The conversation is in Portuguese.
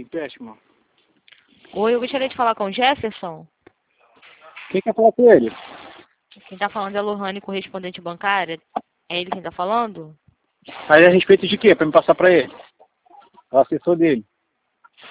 empréstimo. Oi, eu gostaria de falar com o Jefferson. Quem quer falar com ele? Quem tá falando é a Lohane, correspondente bancária. É ele quem tá falando? Aí a respeito de quê? Pra me passar pra ele. É o assessor dele.